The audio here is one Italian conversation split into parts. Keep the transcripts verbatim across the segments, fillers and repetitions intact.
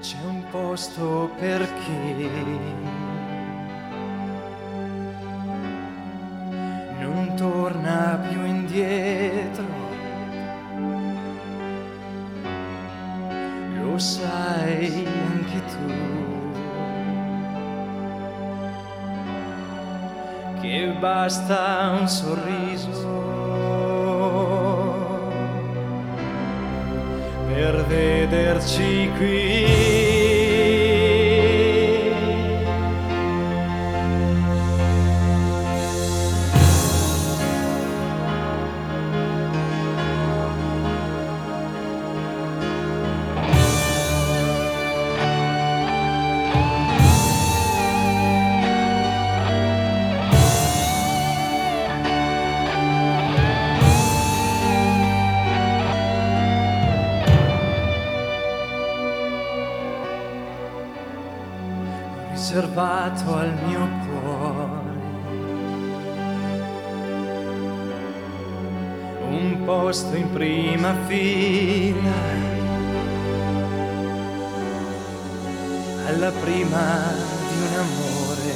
C'è un posto per chi non torna più indietro, lo sai anche tu, che basta un sorriso per vederci qui. Riservato al mio cuore un posto in prima fila, alla prima di un amore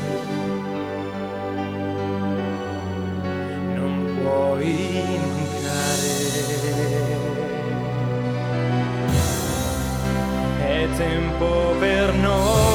non puoi mancare. È tempo per noi